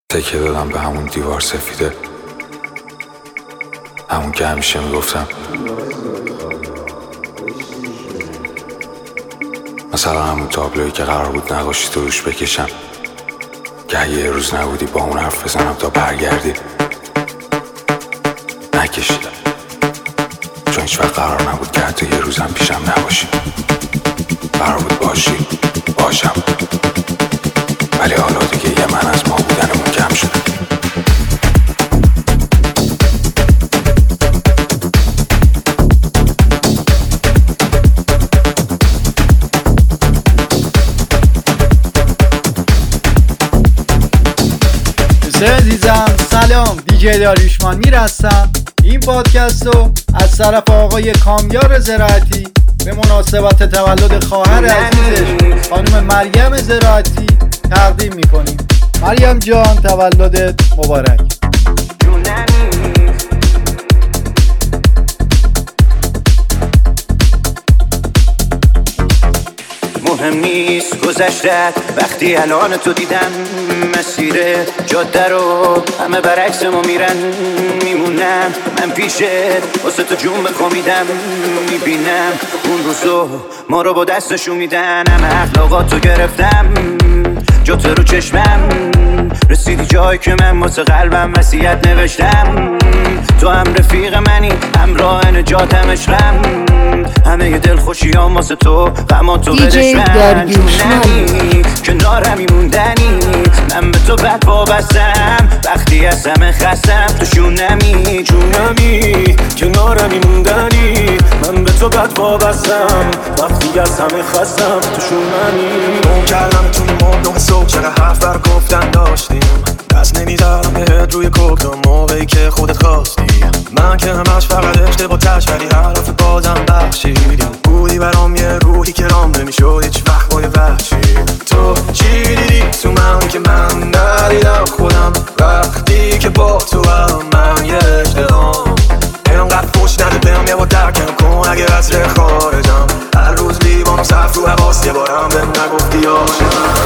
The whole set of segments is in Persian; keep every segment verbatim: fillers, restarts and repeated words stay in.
تکیه دادم به همون دیوار سفیده، همون که همیشه میگفتم مثلا همون تابلویی که قرار بود نقاشی تو روش بکشم که اگه یه روز نبودی با اون حرف بزنم تا برگردی. نکشیدم چون هیچ وقت قرار نبود که حتی یه روزم پیشم نباشی. قرار بود باشی، باشم، ولی حالا دیگه یه من از ما بودنمون کم شده. دوستان عزیزم سلام، دیجی داریوشمان میرسم. این پادکست رو از طرف آقای کامیار زراعتی به مناسبت تولد خواهر عزیزش خانم مریم زراعتی تقدیم میکنیم. مریم جان تولدت مبارک. مهم نیست گذشتت وقتی الان تو دیدم، مسیر جاده رو همه برعکس ما میرن. میمونم من پیشت واسه تو جون بخوابیدم، میبینم اون روزو ما رو با دستشون میدن. همه اخلاقاتو گرفتم جات رو چشمم، رسیدی جایی که من واسه قلبم وصیت نوشتم. تو هم رفیق منی، همراه نجاتم، عشقم، همه ی دل خوشی ها واسه تو، غما تو بدش من. جونمی کنارمی موندنی، من به تو بد وابستم وقتی از همه خستم. تو شونمی جونمی کنارمی موندنی، من به تو بد وابستم وقتی از همه خستم. تو شونمی اون کردم توی مردم صبح، چقدر حرف بر گفتن داشتیم، دست نمیدارم بهت روی کوک تا موقعی که خودت خواستی. من که همش فقط اشتباهش، ولی حرف بازم بخشیدی. بودی برام یه روحی که رام نمیشد هیچ وقت با یه وحشی. تو چی دیدی تو من که من ندیدم خودم، وقتی که با تو هم من یه اشتهام. اینقدر فوش نده بهم یه بار درکم کن اگه از ره خارجم. هر روز لیوانم صرف رو حواس، یه بارم بهم نگفتی عاشقم.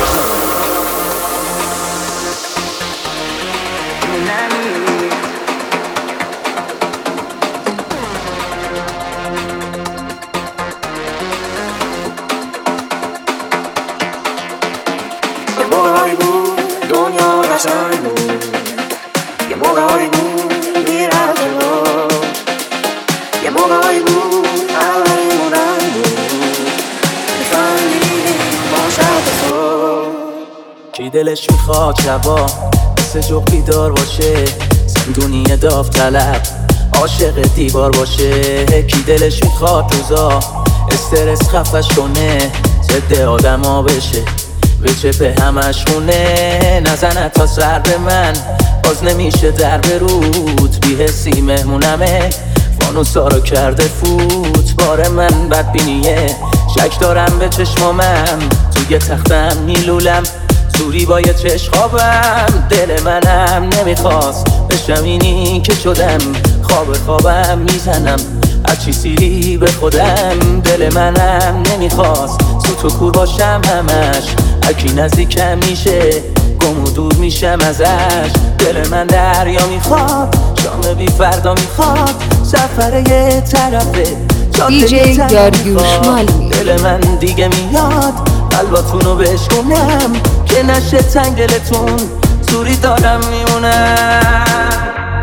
یه موقعی بود دنیا قشنگ بود، یه موقعی بود میرفت جلو، یه موقعی بود همه‌مون رنگ بود، میخندیدیم با شب تو. کی دلش میخواد شبا مثل جغ بیدار باشه، زندونی داوطلب عاشق دیوار باشه. کی دلش میخواد روزا استرس خفش کنه، ضد آدما بشه، به چپه همش خونه. نزنه تا سر به من باز نمیشه در برود، بی حسی مهمونمه فانوسا رو کرده فوت. بار من بدبینیه، شک دارم به چشمامم، توی تختم میلولم سوری با یه چشخابم. دل منم نمیخواست بشم اینی که شدم، خواب خوابم میزنم هرچی سیری به خودم. دل منم نمیخواست سوت و کور باشم همش، هرکی نزدیکم میشه گم و دور میشم ازش. دل من دریا میخواد، شام بی فردا میخواد، سفر یه طرفه دیجی داریوشمان. دل من دیگه میاد قلباتونو بشکنم که نشه تنگ دلتون، سوری دارم میمونم،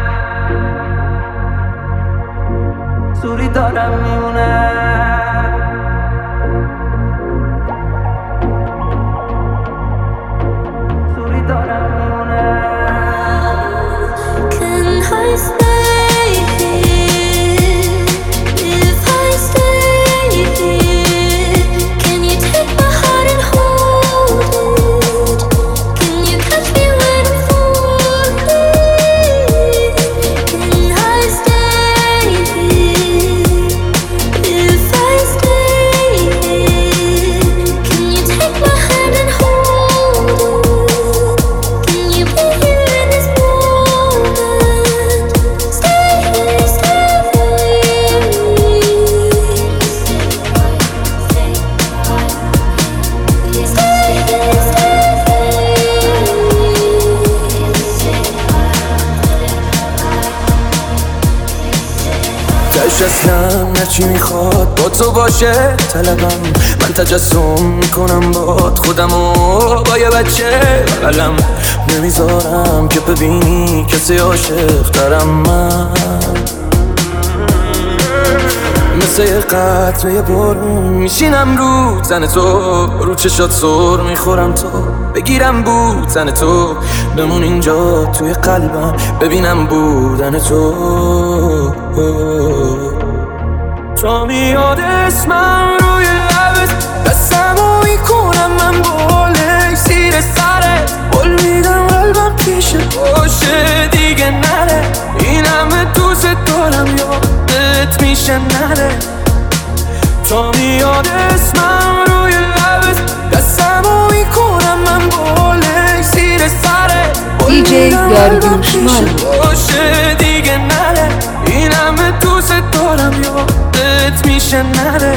سوری دارم میمونم، سوری دارم میمونم. Can I stay here? If I stay here, can you take my heart and hold it? Can you catch me when I'm falling? Can I stay here? If I نشستم نه چی میخواد با تو باشه طلبم، من تجسم میکنم باد خودمو با یه بچه بغلم، نمیذارم که ببینی کسی عاشق ترم من، مثل یه قطره یه بارون میشینم رو تن تو، رو چشات سر میخورم تو، بگیرم بود تن تو، بمون اینجا توی قلبم ببینم بودن تو. تو میاد اسمم روی لبت، دستمو میکنم من بالای زیر سرت، بول میدم قلبم پیش باشه دیگه نره، این همه دوست دارم یادت میشه نره. تو میاد اسمم روی لبت، دستمو میکنم من بالای زیر سرت، دی جی داریوشمال باشه دیگه نره، این همه دوست دارم یادت میشه نره.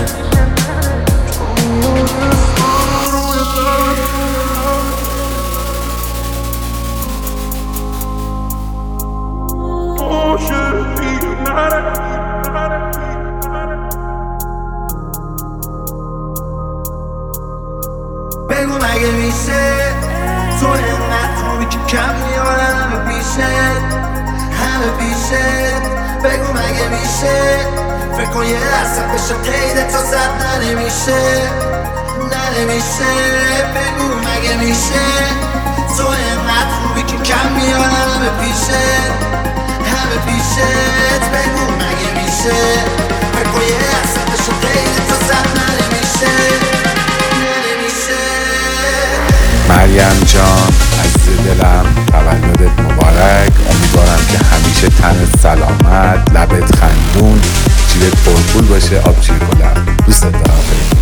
بگو مگه میشه تو اینقدر خوبی که کم میارم همه پیشه همه پیشه، بگو مگه میشه فکر کن یه درصد بشه قیده تا زد ننمیشه ننمیشه، بگو مگه میشه تو اینقدر خوبی که کم میارم همه پیشه همه پیشه، بگو مگه میشه فکر کن یه درصد بشه قیده تا زد ننمیشه ننمیشه. مریم جان عزیز دلم تولدت مبارک، امیدوارم که همیشه تن سلامت، لبت خندون، جیبت پرپول باشه، آب جیر کنم. دوست دارم خیلی.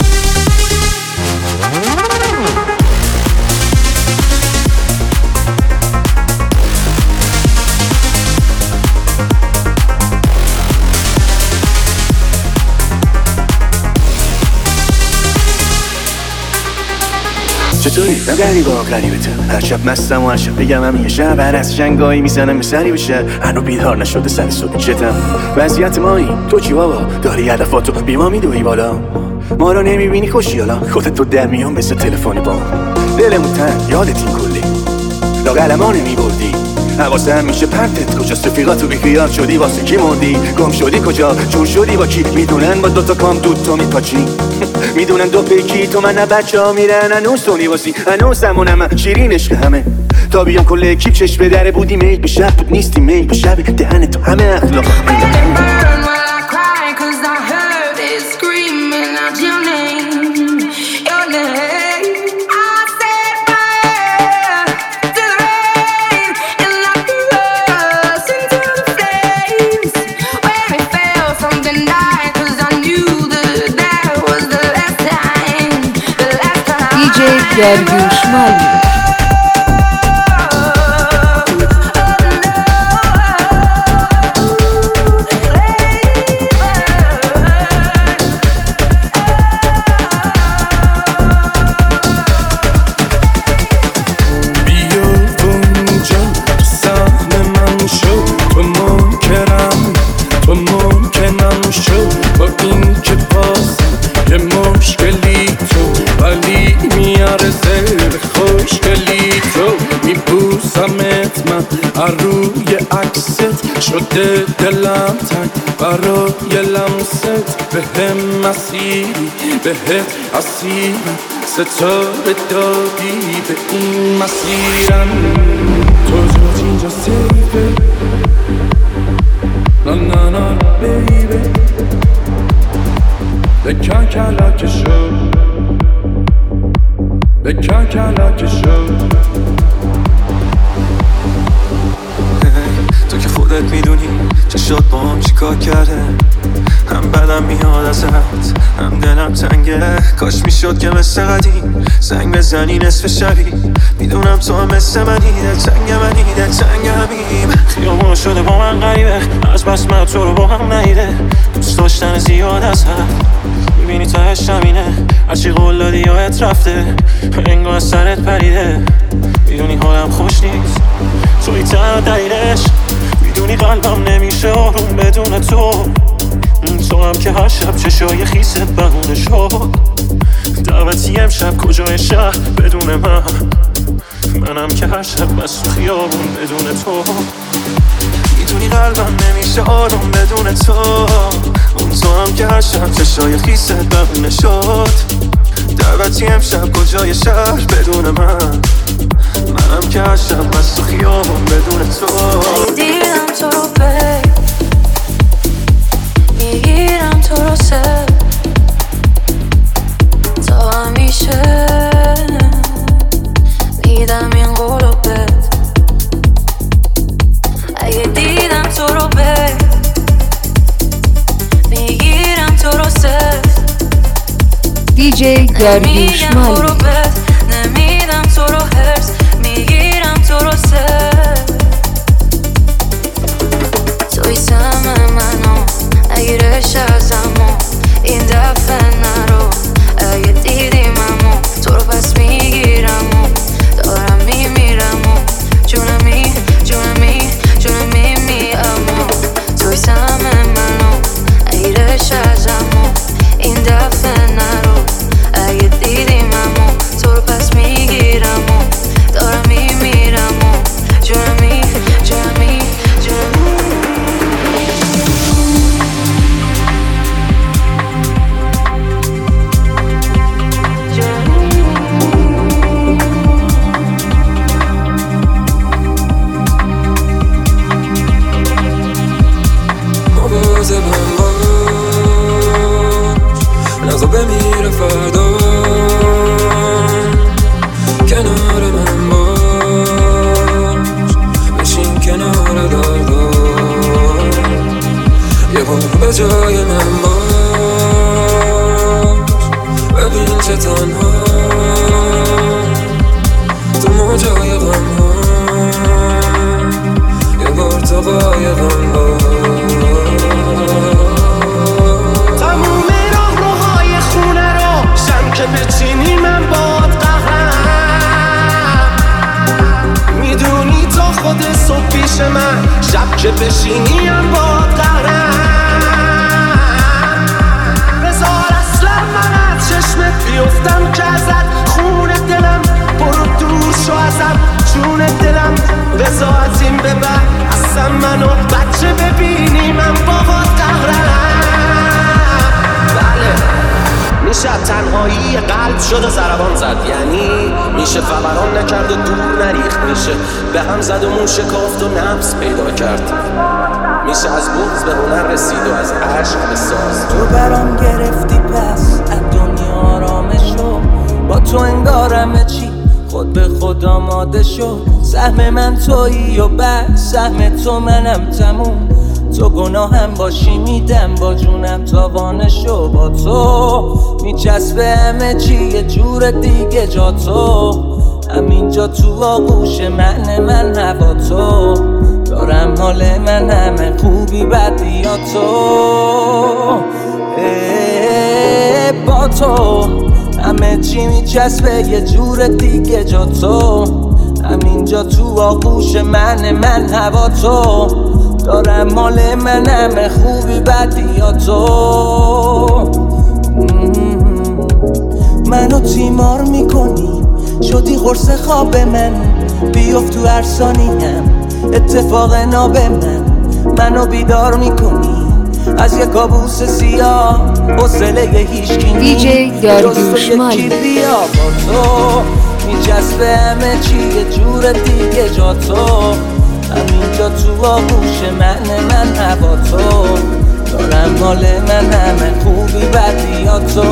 چطوری؟ من غریبه ها غریبته، هر شب مستم و هر شب بگم هم یه شب هر از جنگایی میزنم به سری بشه، هنو بیدار نشده سر صبح چتم وضعیت مایی، تو چی بابا؟ داری هدفاتو بی ما میدوی بالا، ما رو نمیبینی خوشی حالا خودت تو در میان مثل تلفنی با دلمون تن یادت این کلی لاغل ما نمیبردی، حواسه هم میشه پرتت کجاست، رفیقاتو بیخیال شدی واسه کی مردی، گم شدی کجا جور شدی با کی، میدونن با دوتا کام دود تو میپاچی میدونن دو پیکی تو من بچه ها میرن هنوز تو نیواسی هنوز زمونم شیرین عشق همه، تا بیام کل اکیب چشم به دره بودی میل به شب بود نیستی میل به شب دهن تو همه اخلاق داریوشمال روی عکست شده دلم تنگ برای لمست، به هم مسیری بهت اسیرم، ستاره دادی به این مسیرم، تو جز اینجا سیبه نا نا نا بیبه بکن کلاک شو بکن کلاک شو، تو که خودت میدونی چشات با هم چیکار کرده، هم بدم میاد ازت هم دلم تنگه، کاش میشد که مثل قدیم زنگ بزنی نصف شبی، میدونم تو هم مثل منی دل تنگ منی دل تنگ همیم، خیامون شده با من غریبه از بس من تو رو با هم نیده، دوست داشتن زیاد از حد میبینی تهش همینه، هرچی قول دادی یادت رفته انگار سرت پریده، میدونی حالم خوش نیست توی تنها دلیلش، میدونی قلبم نمیشه آروم بدون تو، تو هم که هر شب چشای خیست بهونه شد. دعوتی امشب کجای شهر بدون من، منم که هر شب بس تو خیابون بدون تو. میدونی قلبم نمیشه آروم بدون تو. اون تو هم که هر شب چشای خیست بهونه شد. دعوتی امشب کجای شهر بدون من، منم که هر شب بس تو خیابون بدون تو. دیدم تو رو بی میگیرم تو رو سر تا همیشه میدم این قولو بد. اگه دیدم تو رو بی میگیرم تو رو سر دیجی گردوشمالی نمیدم تو رو هرس میگیرم تو رو سر. توی سم منو نگیرش ازمو این دفعه نرو. اگه دیدیممو تو رو پس میگیرم و دارم میمیرم و جونمی جونمی جونمی میامو. توی سم منو نگیرش ازمو این دفعه نرو. اگه دیدیممو تو رو پس میگیرم و دارم میمیرم و جونمی جونمی جونمی. مواظبم باش نزا بمیره فردا. کنار من باش بشین کنار دردا. یه بار به جای من باش ببین چه تنها تو موجای غم ها. یه بار تو قایقم باش. تموم راه روهای خونه رو شم که بچینی من باد قهرم. میدونی تا خود صبح پیش من شب که بشینی هم باد قهرم. بذار اصلا من از چشمت بیفتم که ازت خون دلم برو دور شو ازم جون دلم. بذار از این به بعد اصلا منو بچه ببینی من باد قهرم. بله میشه تنهایی قلب شد و ضربان زد، یعنی میشه فوران نکرد و دور نریخت، میشه به هم زد و مون شکافت و نفس پیدا کرد، میشه از بغض به هنر رسید و از عشق به ساز. تو برام گرفتی پس از دنیا آرامش شو. با تو انگارمه چی خود به خود آماده شو. سهم من تویی و بعد سهم تو منم تموم. تو گناهم باشی میدم با جونم تاوانشو. با تو میچسبه همه چی یه جور دیگه جا تو. همینجا تو آغوش من من هوا تو. دارم حال من همه خوبی بدی یا تو. با تو همه چی میچسبه یه جور دیگه جا تو. همینجا تو آغوش من من هوا تو. دارم مال من همه خوبی بدی یا تو. منو تیمار میکنی شدی قرص خواب من. بیفت تو هر ثانیم اتفاق ناب من. منو بیدار میکنی از یک کابوس سیاه. حوصله هیچکی نیست دیجی گردوشمالی. بیا با تو میچسبه همه چی یه جور دیگه جا تو. همینجا تو آغوش من من هوا تو. دارم حال من همه خوبی بدی یا تو.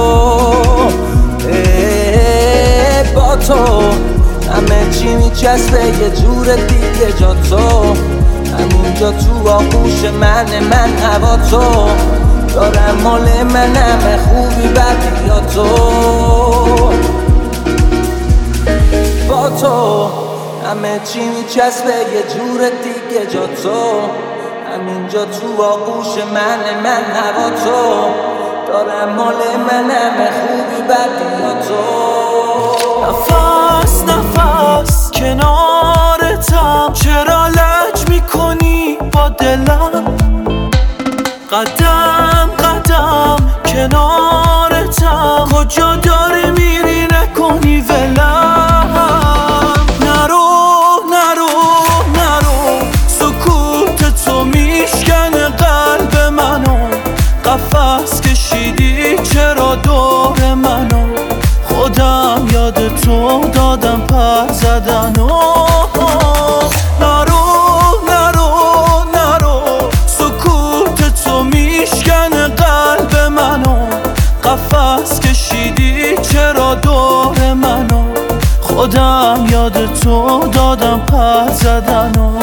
با تو همه چی میچسبه یه جور دیگه جا تو. همینجا تو آغوش من من هوا تو. دارم حال من همه خوبی بدی یا تو. با تو همه چی میچسبه یه جور دیگه جا تو. همینجا تو آغوش من من هوا تو. دارم مال من همه خوبی بدی یا تو. نفس نفس کنارتم چرا لج میکنی با دلم. قدم قدم کنارتم، کجا داری میری نکنی ولم. نرو نرو نرو، سکوت تو میشکنه قلب منو، قفس کشیدی چرا دور منو، خودم یاد تو دادم پر زدن و نرو نرو نرو، سکوت تو میشکنه قلب منو، قفس کشیدی چرا دور منو، خودم یاد تو دادم پر زدن و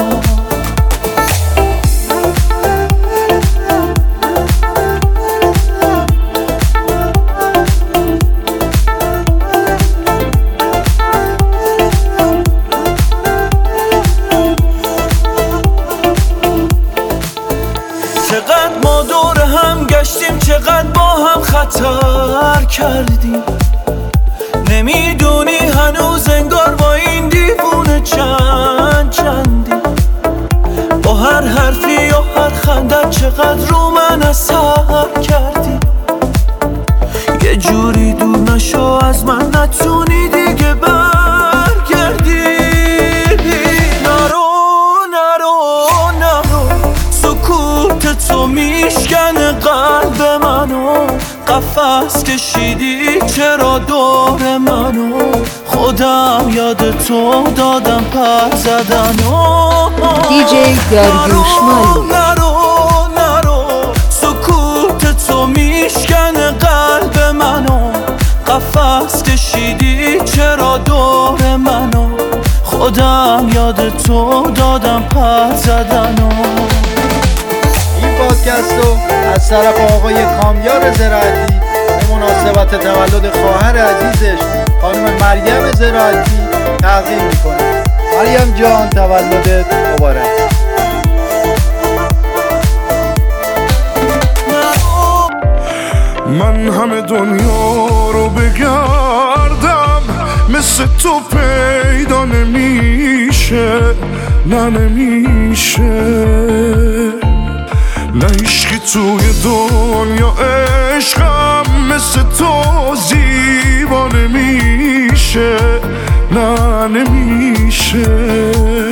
چقدر ما دور هم گشتیم، چقدر با هم خطر کردیم، نمیدونی هنوز انگار با این دیوونه چند چندی، با هر حرفی یا هر خندت چقدر رو من اثر کردی، یه جوری دور نشو از من نتونی دیگه برگردی. نرو نرو نرو، سکوت تو میشکنه قلب منو، قفس کشیدی چرا دور منو، خودم یاد تو دادم پر زدن و دیجی داریوش مالی. نرو نرو، سکوت تو میشکنه قلب منو، قفس کشیدی چرا دور منو، خودم یاد تو دادم پر زدن و این پادکست رو از طرف آقای کامیار زراعتی به مناسبت تولد خواهر عزیزش خانم مریم زراعتی تقدیم میکنه. مریم جان تولدت مبارک. من همه دنیا رو بگردم، مثل تو پیدا نمیشه، نه نمیشه، نه عشقی توی دنیا عشقم مثل تو زیبا نمیشه، نه نمیشه.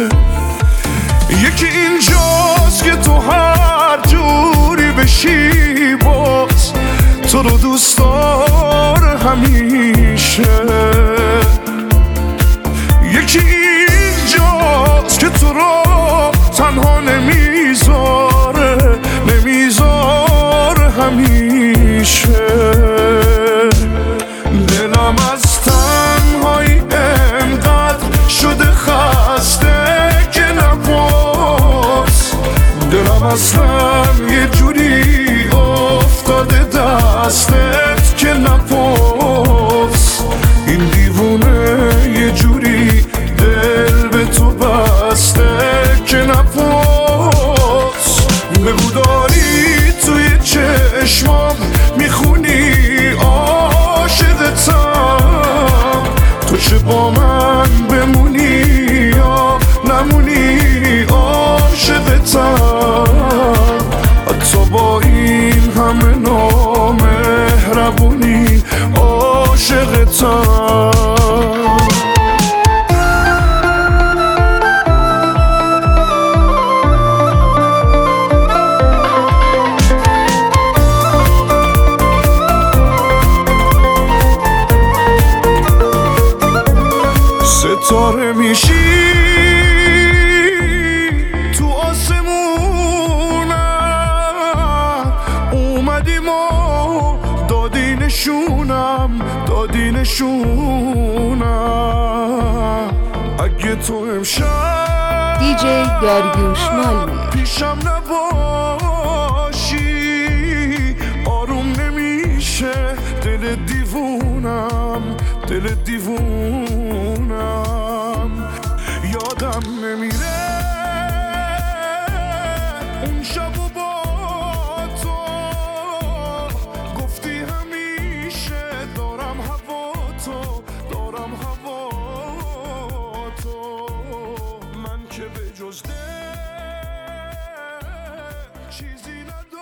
یکی اینجاست که تو هر جوری بشی باز تو رو دوست داره همیشه، یکی اینجاست که تو رو تنها نمیذاره، نمیذاره همیشه. دلم از تنهایی انقدر شده خسته که نپرس، دلم اصلا یه جوری افتاده دستت که نپرس، این دیوونه یه جوری دل به تو بسته که نپرس. بگو داری توی چشمام میخونی عاشقتم، تو چه با من بمونی یا نمونی عاشقتم، حتی با این همه نامهربونی عاشقتم. ستاره میشی تو آسمونم، اومدیم و دادی نشونم، دادی نشونم. اگه تو امشب دیجی داریوش مالی پیشم نباشی آروم نمیشه دل دیوونم، دل دیوونم. یادم نمیره اون شب و با تو گفتی همیشه دارم هوا تو، دارم هوا تو. من که به جز دل چیزی ندارم.